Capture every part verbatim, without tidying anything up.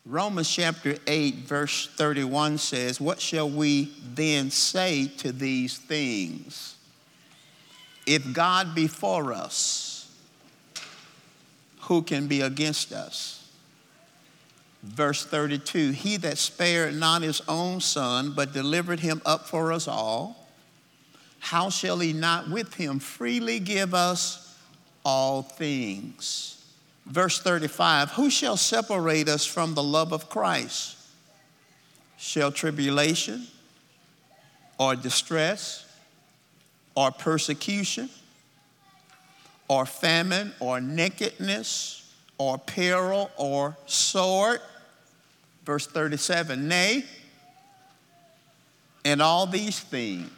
Romans chapter eight, verse thirty-one says, what shall we then say to these things? If God be for us, who can be against us? Verse thirty-two, he that spared not his own son, but delivered him up for us all, how shall he not with him freely give us all things? Verse thirty-five, who shall separate us from the love of Christ? Shall tribulation or distress or persecution or famine or nakedness or peril or sword? Verse thirty-seven, nay, in all these things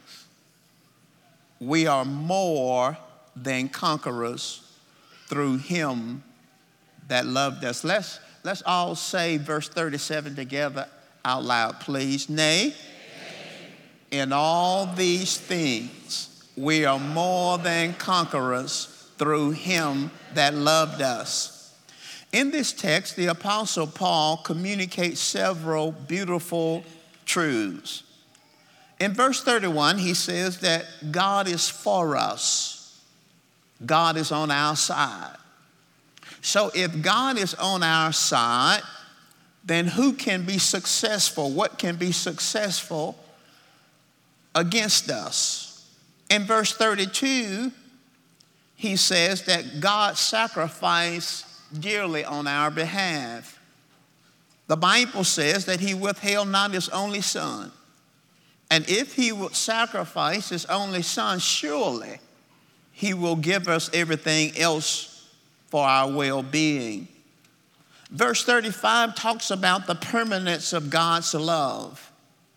we are more than conquerors through him that loved us. Let's, let's all say verse thirty-seven together out loud, please. Nay, in all these things we are more than conquerors through him that loved us. In this text, the Apostle Paul communicates several beautiful truths. In verse thirty-one, he says that God is for us. God is on our side. So if God is on our side, then who can be successful? What can be successful against us? In verse thirty-two, he says that God sacrificed dearly on our behalf. The Bible says that he withheld not his only son. And if he would sacrifice his only son, surely he will give us everything else for our well-being. Verse thirty-five talks about the permanence of God's love.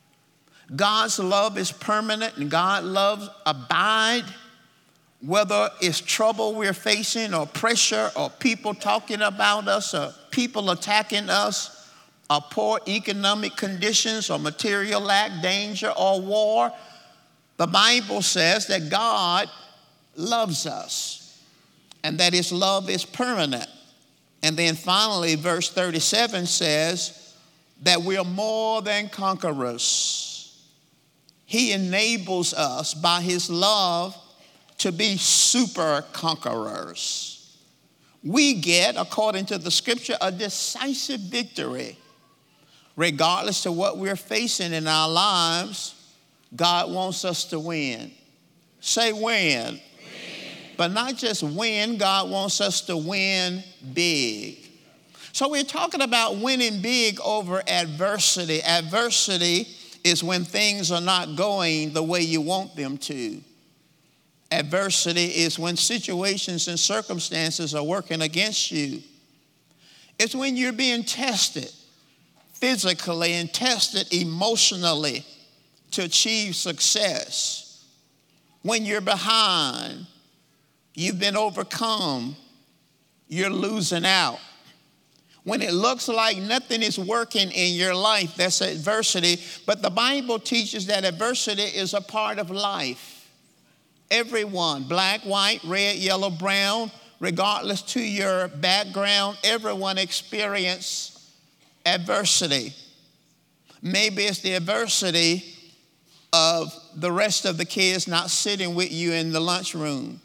God's love is permanent, and God loves abide, whether it's trouble we're facing or pressure or people talking about us or people attacking us or poor economic conditions or material lack, danger or war. The Bible says that God loves us and that his love is permanent. And then finally, verse thirty-seven says that we are more than conquerors. He enables us by his love to be super conquerors. We get, according to the scripture, a decisive victory. Regardless of what we're facing in our lives, God wants us to win. Say win. But not just win, God wants us to win big. So we're talking about winning big over adversity. Adversity is when things are not going the way you want them to. Adversity is when situations and circumstances are working against you. It's when you're being tested physically and tested emotionally to achieve success. When you're behind, you've been overcome, you're losing out. When it looks like nothing is working in your life, that's adversity. But the Bible teaches that adversity is a part of life. Everyone, black, white, red, yellow, brown, regardless to your background, everyone experiences adversity. Maybe it's the adversity of the rest of the kids not sitting with you in the lunchroom.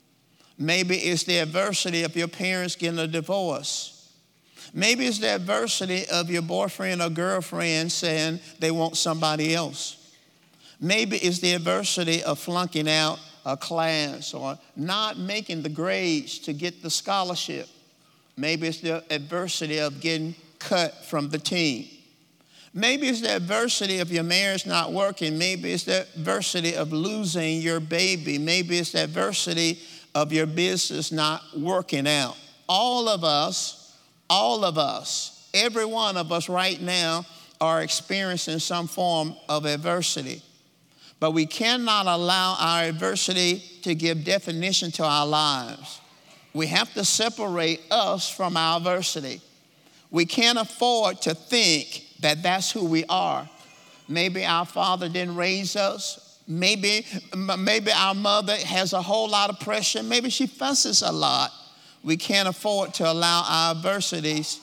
Maybe it's the adversity of your parents getting a divorce. Maybe it's the adversity of your boyfriend or girlfriend saying they want somebody else. Maybe it's the adversity of flunking out a class or not making the grades to get the scholarship. Maybe it's the adversity of getting cut from the team. Maybe it's the adversity of your marriage not working. Maybe it's the adversity of losing your baby. Maybe it's the adversity of your business not working out. All of us, all of us, every one of us right now are experiencing some form of adversity. But we cannot allow our adversity to give definition to our lives. We have to separate us from our adversity. We can't afford to think that that's who we are. Maybe our father didn't raise us. Maybe, maybe our mother has a whole lot of pressure. Maybe she fusses a lot. We can't afford to allow our adversities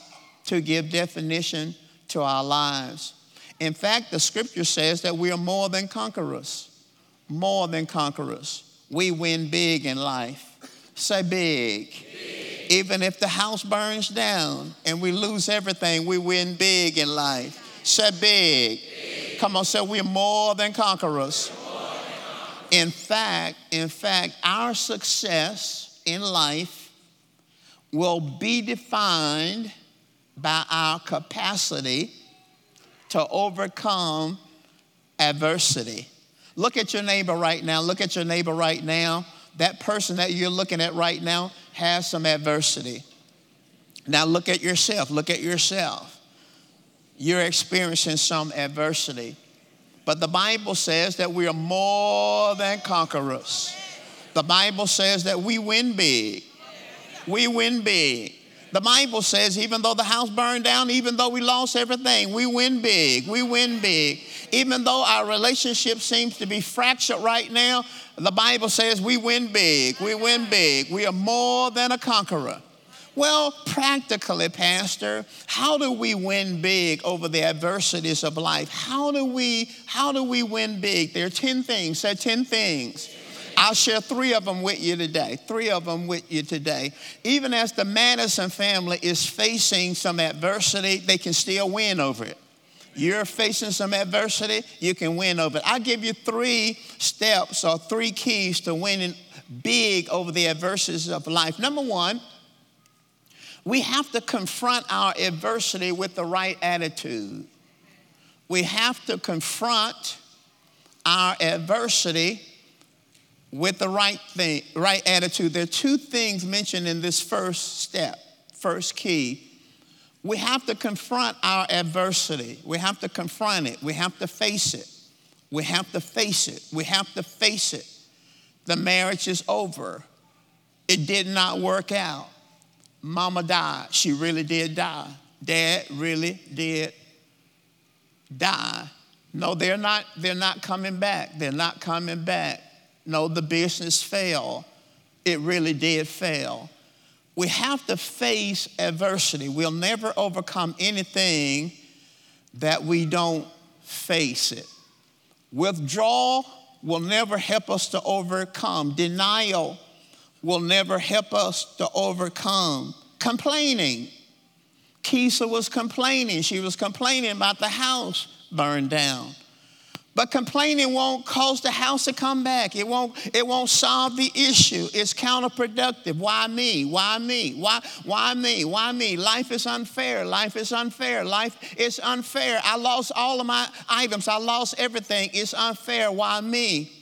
to give definition to our lives. In fact, the scripture says that we are more than conquerors. More than conquerors. We win big in life. Say big. Big. Even if the house burns down and we lose everything, we win big in life. Say big. Big. Come on, say we're more than conquerors. More than conquerors. In fact, in fact, our success in life will be defined by our capacity to overcome adversity. Look at your neighbor right now. Look at your neighbor right now. That person that you're looking at right now has some adversity. Now look at yourself. Look at yourself. You're experiencing some adversity. But the Bible says that we are more than conquerors. The Bible says that we win big. We win big. The Bible says even though the house burned down, even though we lost everything, we win big. We win big. Even though our relationship seems to be fractured right now, the Bible says we win big. We win big. We are more than a conqueror. Well, practically, Pastor, how do we win big over the adversities of life? How do we, how do we win big? There are ten things. Say ten things. I'll share three of them with you today. Three of them with you today. Even as the Madison family is facing some adversity, they can still win over it. You're facing some adversity, you can win over it. I'll give you three steps or three keys to winning big over the adversities of life. Number one, we have to confront our adversity with the right attitude. We have to confront our adversity with the right thing, right attitude. There are two things mentioned in this first step, first key. We have to confront our adversity. We have to confront it. We have to face it. We have to face it. We have to face it. The marriage is over. It did not work out. Mama died. She really did die. Dad really did die. No, they're not, they're not coming back. They're not coming back. No, the business failed. It really did fail. We have to face adversity. We'll never overcome anything that we don't face it. Withdrawal will never help us to overcome. Denial will never help us to overcome. Complaining. Keisha was complaining. She was complaining about the house burned down. But complaining won't cause the house to come back. It won't, it won't solve the issue. It's counterproductive. Why me? Why me? Why, why me? Why me? Life is unfair. Life is unfair. Life is unfair. I lost all of my items. I lost everything. It's unfair. Why me?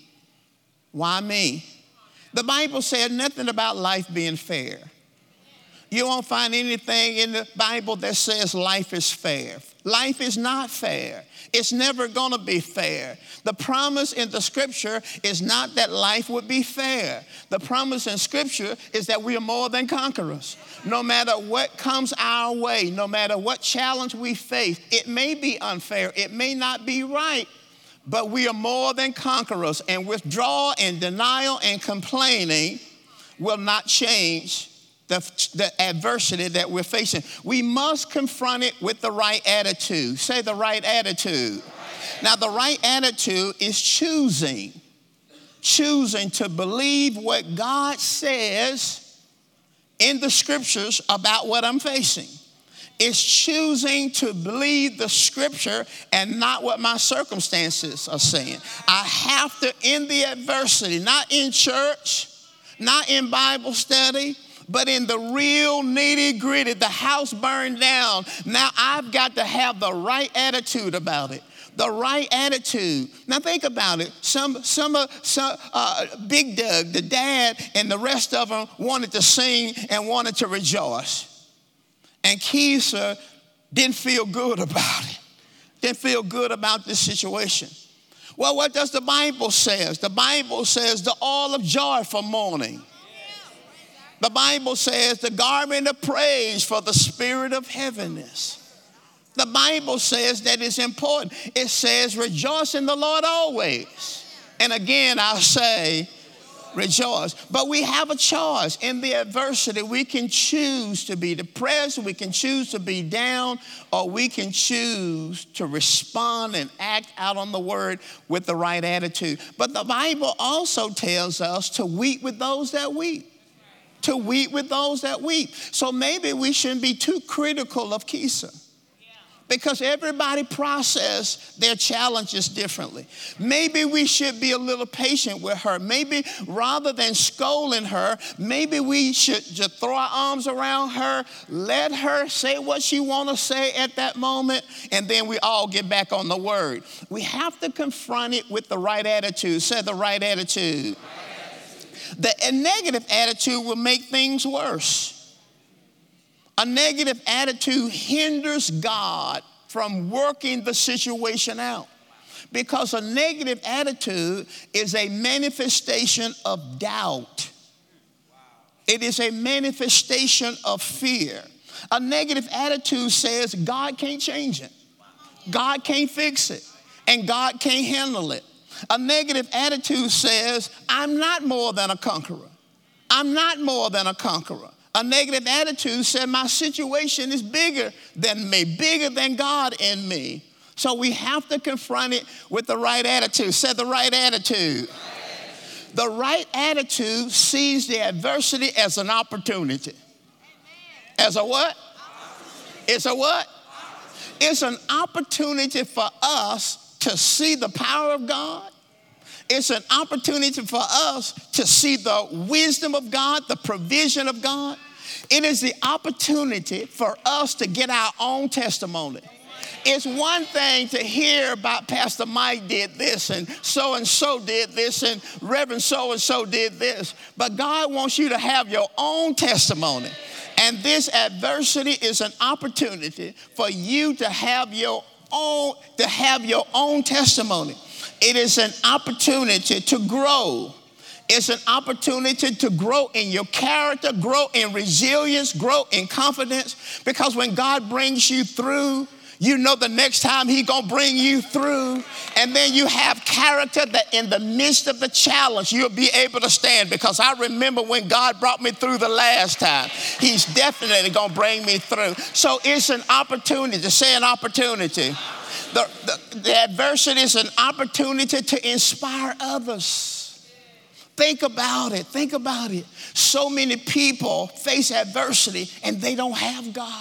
Why me? The Bible said nothing about life being fair. You won't find anything in the Bible that says life is fair. Life is not fair. It's never going to be fair. The promise in the scripture is not that life would be fair. The promise in scripture is that we are more than conquerors. No matter what comes our way, no matter what challenge we face, it may be unfair, it may not be right, but we are more than conquerors. And withdrawal and denial and complaining will not change The, the adversity that we're facing. We must confront it with the right attitude. Say the right attitude. Now, the right attitude is choosing. Choosing to believe what God says in the scriptures about what I'm facing. It's choosing to believe the scripture and not what my circumstances are saying. I have to, in the adversity, not in church, not in Bible study, but in the real nitty gritty, the house burned down. Now I've got to have the right attitude about it. The right attitude. Now think about it. Some, some, uh, some uh, Big Doug, the dad, and the rest of them wanted to sing and wanted to rejoice. And Keisha didn't feel good about it. Didn't feel good about this situation. Well, what does the Bible say? The Bible says the oil of joy for mourning. The Bible says the garment of praise for the spirit of heaviness. The Bible says that it's important. It says rejoice in the Lord always. And again, I'll say Rejoice. But we have a choice. In the adversity, we can choose to be depressed, we can choose to be down, or we can choose to respond and act out on the word with the right attitude. But the Bible also tells us to weep with those that weep. To weep with those that weep. So maybe we shouldn't be too critical of Kisa, because everybody process their challenges differently. Maybe we should be a little patient with her. Maybe rather than scolding her, maybe we should just throw our arms around her, let her say what she want to say at that moment, and then we all get back on the word. We have to confront it with the right attitude. Say the right attitude. The a negative attitude will make things worse. A negative attitude hinders God from working the situation out, because a negative attitude is a manifestation of doubt. It is a manifestation of fear. A negative attitude says God can't change it, God can't fix it, and God can't handle it. A negative attitude says I'm not more than a conqueror. I'm not more than a conqueror. A negative attitude said my situation is bigger than me, bigger than God in me. So we have to confront it with the right attitude. Say the right attitude. The right attitude sees the adversity as an opportunity. As a what? It's a what? It's an opportunity for us to see the power of God. It's an opportunity for us to see the wisdom of God, the provision of God. It is the opportunity for us to get our own testimony. It's one thing to hear about Pastor Mike did this and so-and-so did this and Reverend so-and-so did this. But God wants you to have your own testimony. And this adversity is an opportunity for you to have your own, to have your own testimony. It is an opportunity to grow. It's an opportunity to grow in your character, grow in resilience, grow in confidence. Because when God brings you through, you know the next time He's going to bring you through. And then you have character that in the midst of the challenge, you'll be able to stand. Because I remember when God brought me through the last time, He's definitely going to bring me through. So it's an opportunity. Say an opportunity. The, the, the adversity is an opportunity to inspire others. Think about it. Think about it. So many people face adversity and they don't have God.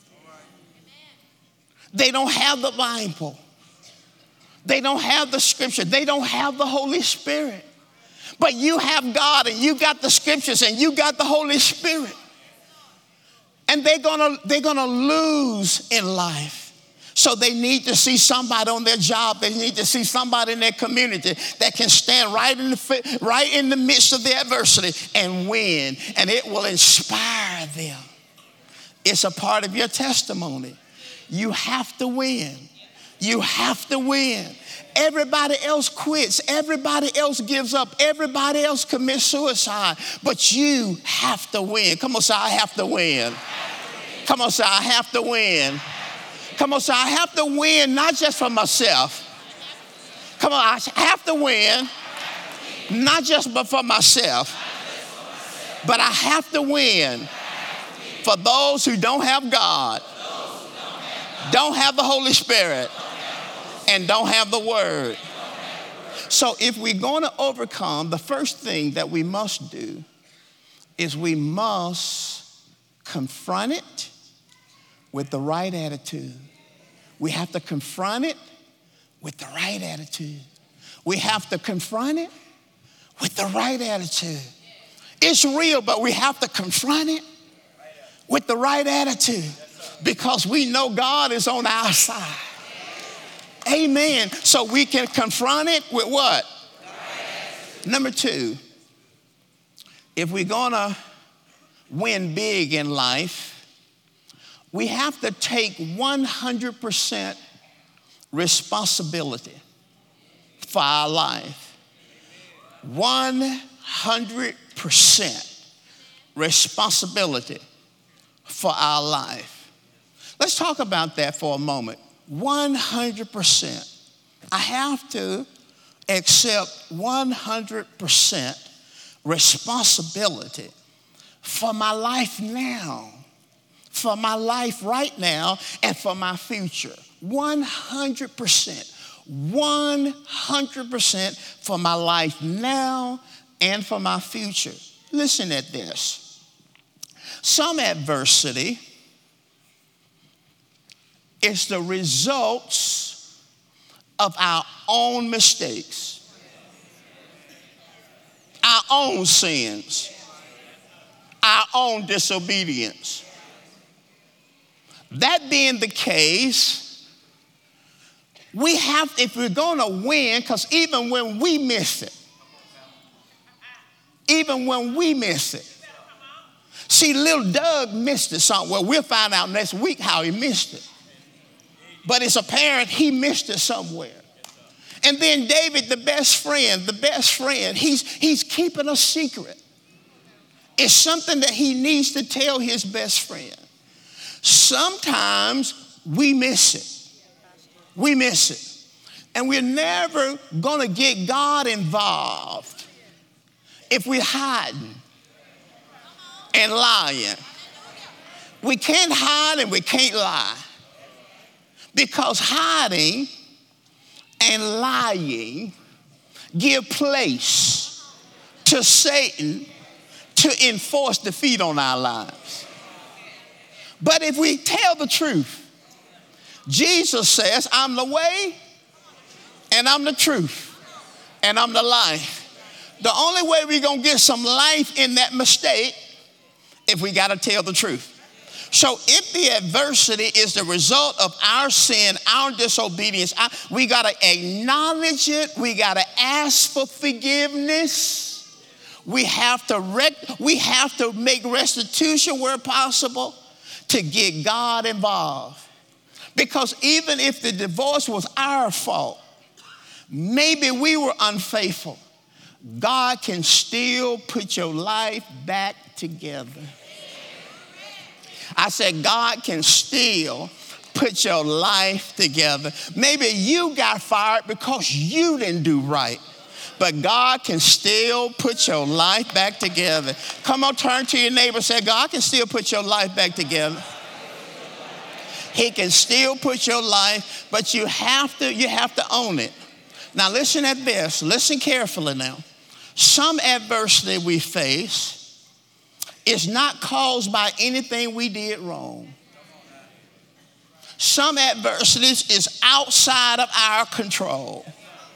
They don't have the Bible. They don't have the scripture. They don't have the Holy Spirit. But you have God and you got the scriptures and you got the Holy Spirit. And they're gonna, they're gonna lose in life. So they need to see somebody on their job. They need to see somebody in their community that can stand right in the, right in the midst of the adversity and win. And it will inspire them. It's a part of your testimony. You have to win. You have to win. Everybody else quits. Everybody else gives up. Everybody else commits suicide. But you have to win. Come on, say, I have to win. Come on, say, I have to win. Come on, say, I have to win, not just for myself. Come on, I have to win, not just but for myself, but I have to win for those who don't have God, don't have the Holy Spirit, and don't have the Word. So if we're going to overcome, the first thing that we must do is we must confront it with the right attitude. We have to confront it with the right attitude. We have to confront it with the right attitude. It's real, but we have to confront it with the right attitude because we know God is on our side. Amen. So we can confront it with what? Number two, if we're gonna win big in life, we have to take one hundred percent responsibility for our life. one hundred percent responsibility for our life. Let's talk about that for a moment. one hundred percent. I have to accept one hundred percent responsibility for my life now, for my life right now, and for my future. one hundred percent. one hundred percent for my life now and for my future. Listen at this. Some adversity is the results of our own mistakes, our own sins, our own disobedience. That being the case, we have, if we're going to win, because even when we miss it, even when we miss it, see, little Doug missed it somewhere. We'll find out next week how he missed it. But it's apparent he missed it somewhere. And then David, the best friend, the best friend, he's, he's keeping a secret. It's something that he needs to tell his best friend. Sometimes we miss it. We miss it. And we're never going to get God involved if we're hiding and lying. We can't hide and we can't lie. Because hiding and lying give place to Satan to enforce defeat on our lives. But if we tell the truth, Jesus says, I'm the way and I'm the truth and I'm the life. The only way we're going to get some life in that mistake if we got to tell the truth. So if the adversity is the result of our sin, our disobedience, we got to acknowledge it. We got to ask for forgiveness. We have to rec- we have to make restitution where possible to get God involved. Because even if the divorce was our fault, maybe we were unfaithful, God can still put your life back together. I said, God can still put your life together. Maybe you got fired because you didn't do right, but God can still put your life back together. Come on, turn to your neighbor and say, God can still put your life back together. He can still put your life, but you have to, you have to own it. Now listen at this. Listen carefully now. Some adversity we face is not caused by anything we did wrong. Some adversities is outside of our control.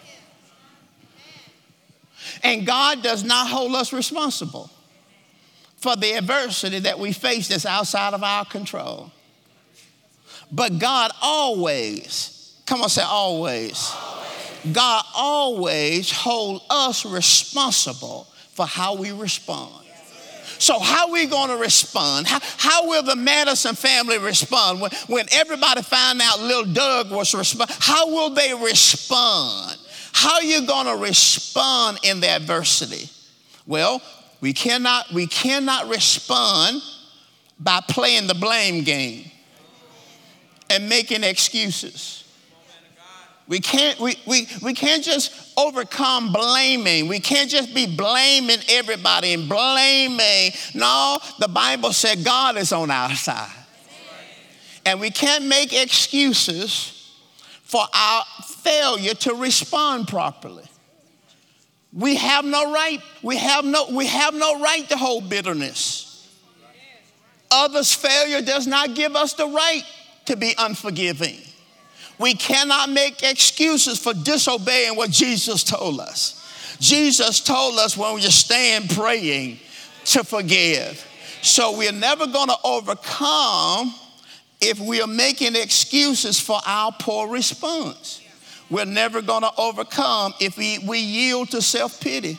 And God does not hold us responsible for the adversity that we face that's outside of our control. But God always, come on, say always. always. God always holds us responsible for how we respond. So how are we going to respond? How, how will the Madison family respond when, when everybody found out little Doug was responding? How will they respond? How are you going to respond in the adversity? Well, we cannot, we cannot respond by playing the blame game and making excuses. We can't, we, we, we can't just overcome blaming. We can't just be blaming everybody and blaming. No, the Bible said God is on our side. And we can't make excuses for our failure to respond properly. We have no right, we have no, we have no right to hold bitterness. Others' failure does not give us the right to be unforgiving. We cannot make excuses for disobeying what Jesus told us. Jesus told us when we stand praying to forgive. So we're never going to overcome if we are making excuses for our poor response. We're never going to overcome if we, we yield to self-pity.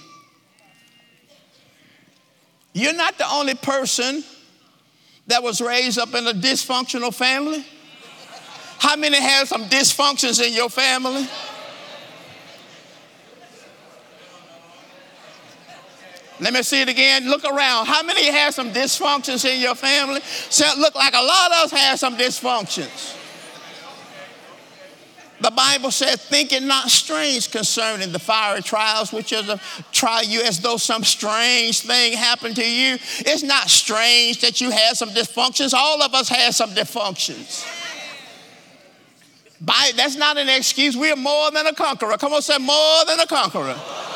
You're not the only person that was raised up in a dysfunctional family. How many have some dysfunctions in your family? Let me see it again. Look around. How many have some dysfunctions in your family? So look like a lot of us have some dysfunctions. The Bible said, think it not strange concerning the fiery trials, which is a try you as though some strange thing happened to you. It's not strange that you had some dysfunctions. All of us had some dysfunctions. By, that's not an excuse. We are more than a conqueror. Come on, say more than a conqueror.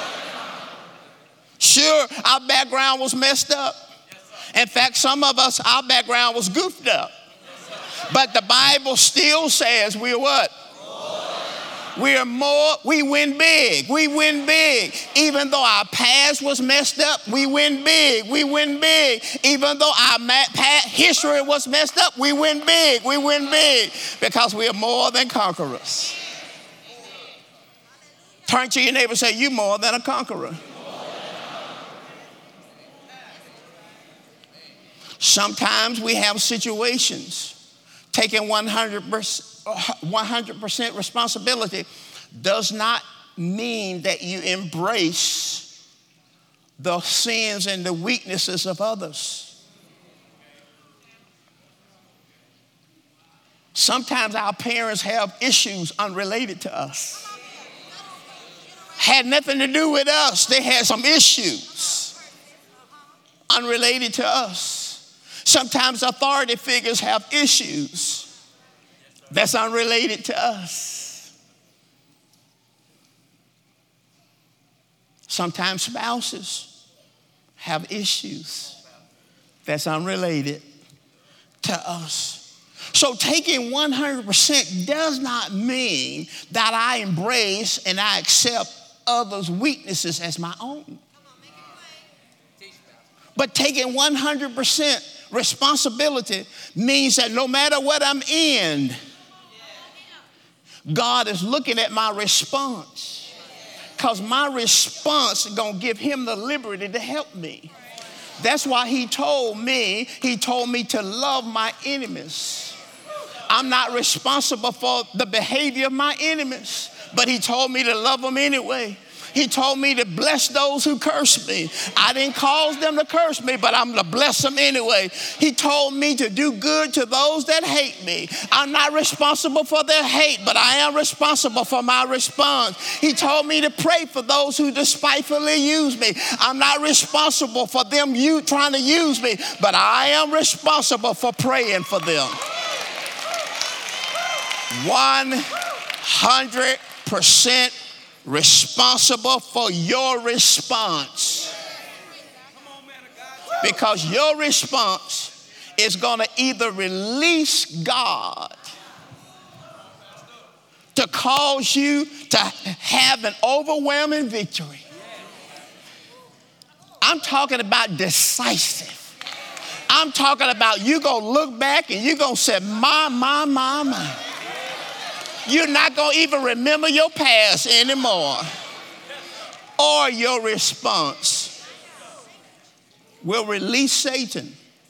Sure, our background was messed up. In fact, some of us, our background was goofed up. But the Bible still says we're what? We are more, we win big, we win big. Even though our past was messed up, we win big, we win big. Even though our past history was messed up, we win big, we win big. Because we are more than conquerors. Turn to your neighbor and say, you're more than a conqueror. Sometimes we have situations. Taking one hundred percent responsibility does not mean that you embrace the sins and the weaknesses of others. Sometimes our parents have issues unrelated to us. Had nothing to do with us. They had some issues unrelated to us. Sometimes authority figures have issues that's unrelated to us. Sometimes spouses have issues that's unrelated to us. So taking one hundred percent does not mean that I embrace and I accept others' weaknesses as my own. But taking one hundred percent responsibility means that no matter what I'm in, God is looking at my response. Because my response is going to give him the liberty to help me. That's why he told me, he told me to love my enemies. I'm not responsible for the behavior of my enemies, but he told me to love them anyway. He told me to bless those who curse me. I didn't cause them to curse me, but I'm going to bless them anyway. He told me to do good to those that hate me. I'm not responsible for their hate, but I am responsible for my response. He told me to pray for those who despitefully use me. I'm not responsible for them you trying to use me, but I am responsible for praying for them. one hundred percent responsible for your response. Because your response is going to either release God to cause you to have an overwhelming victory. I'm talking about decisive. I'm talking about you going to look back and you're going to say, my, my, my, my. You're not going to even remember your past anymore. Or your response will release Satan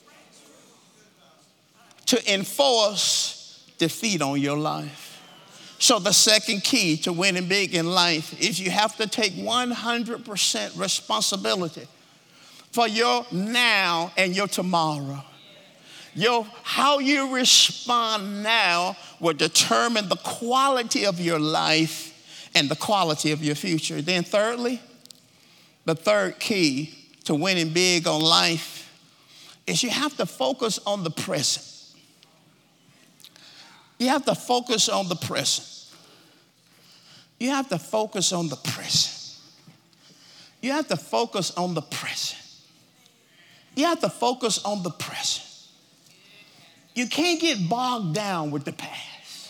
to enforce defeat on your life. So the second key to winning big in life is you have to take one hundred percent responsibility for your now and your tomorrow. Your, how you respond now will determine the quality of your life and the quality of your future. Then thirdly, the third key to winning big on life is you have to focus on the present. You have to focus on the present. You have to focus on the present. You have to focus on the present. You have to focus on the present. You can't get bogged down with the past.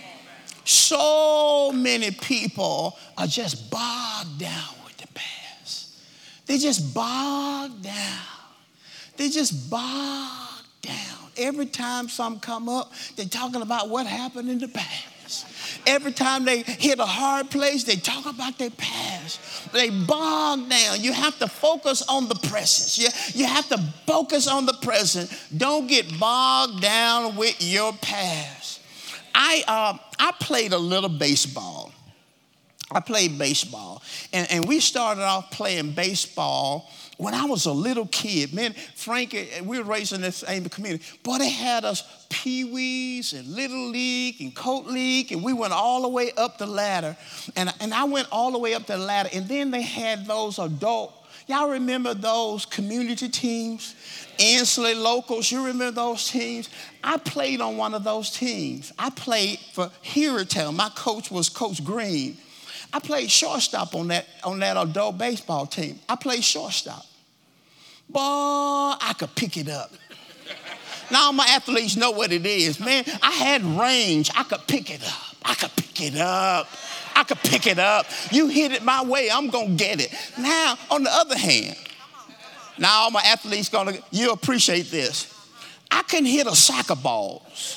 So many people are just bogged down with the past. They just bogged down. They just bogged down. Every time something come up, they're talking about what happened in the past. Every time they hit a hard place, they talk about their past. They bog down. You have to focus on the present. You, you have to focus on the present. Don't get bogged down with your past. I, uh, I played a little baseball. I played baseball. And, and we started off playing baseball when I was a little kid. Man, Frank, we were raised in the same community. Boy, they had us Pee-wees and Little League and Coat League, and we went all the way up the ladder. And, and I went all the way up the ladder. And then they had those adult, y'all remember those community teams? Ansley Locals, you remember those teams? I played on one of those teams. I played for Hurricane. My coach was Coach Green. I played shortstop on that, on that adult baseball team. I played shortstop. Boy, I could pick it up. Now my athletes know what it is. Man, I had range. I could pick it up. I could pick it up. I could pick it up. You hit it my way, I'm going to get it. Now, on the other hand, now all my athletes gonna, you appreciate this. I can hit a sack of balls.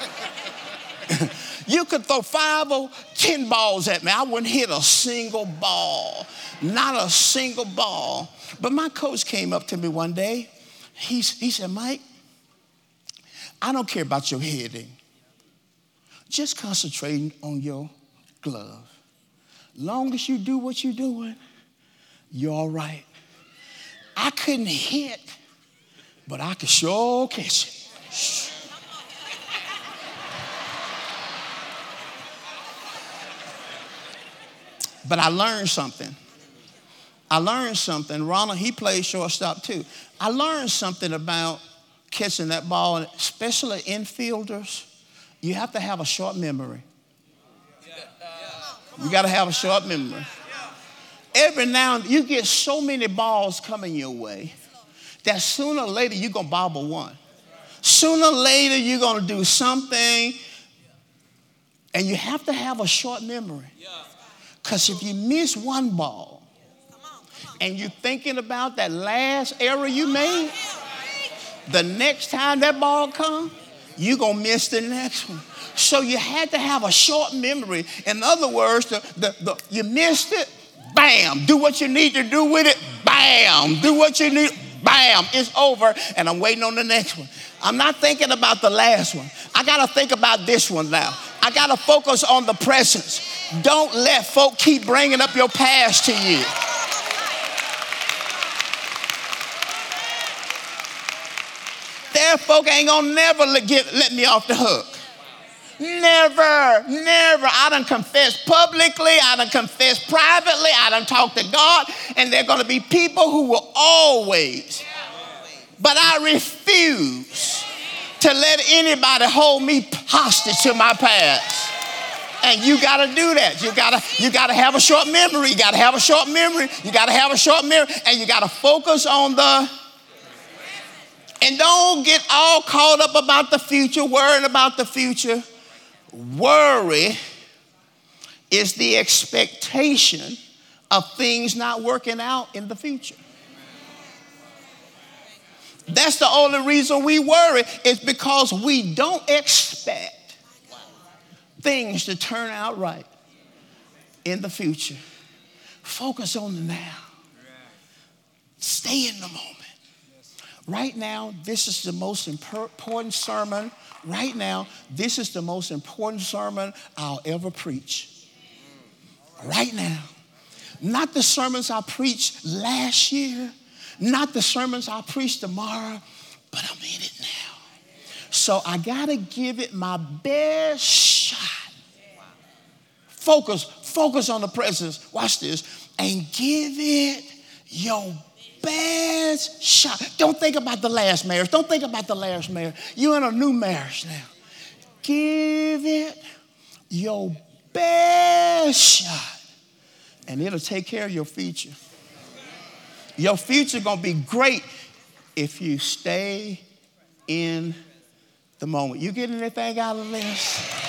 You could throw five or ten balls at me. I wouldn't hit a single ball, not a single ball. But my coach came up to me one day. He, he said, Mike, I don't care about your hitting. Just concentrate on your glove. Long as you do what you're doing, you're all right. I couldn't hit, but I could sure catch it. But I learned something. I learned something. Ronald, he plays shortstop too. I learned something about catching that ball, especially infielders. You have to have a short memory. You got to have a short memory. Every now and then, you get so many balls coming your way that sooner or later you're going to bobble one. Sooner or later you're going to do something, and you have to have a short memory. Because if you miss one ball and you're thinking about that last error you made, the next time that ball comes, you're going to miss the next one. So you had to have a short memory. In other words, the, the, the, you missed it, bam, do what you need to do with it, bam, do what you need, bam, it's over, and I'm waiting on the next one. I'm not thinking about the last one. I got to think about this one now. I got to focus on the present. Don't let folk keep bringing up your past to you. There folk ain't going to never let, get, let me off the hook. Never, never. I done confessed publicly. I done confessed privately. I done talked to God. And there are going to be people who will always. But I refuse to let anybody hold me hostage to my past. And you got to do that. You got to you got to have a short memory. You got to have a short memory. You got to have a short memory. And you got to focus on the... And don't get all caught up about the future, worrying about the future. Worry is the expectation of things not working out in the future. That's the only reason we worry, is because we don't expect things to turn out right in the future. Focus on the now. Stay in the moment. Right now, this is the most important sermon. Right now, this is the most important sermon I'll ever preach. Right now. Not the sermons I preached last year. Not the sermons I'll preach tomorrow. But I'm in it now. So I got to give it my best shot. Focus. Focus on the presence. Watch this. And give it your best shot. Don't think about the last marriage. Don't think about the last marriage. You're in a new marriage now. Give it your best shot, and it'll take care of your future. Your future going to be great if you stay in the moment. You get anything out of this?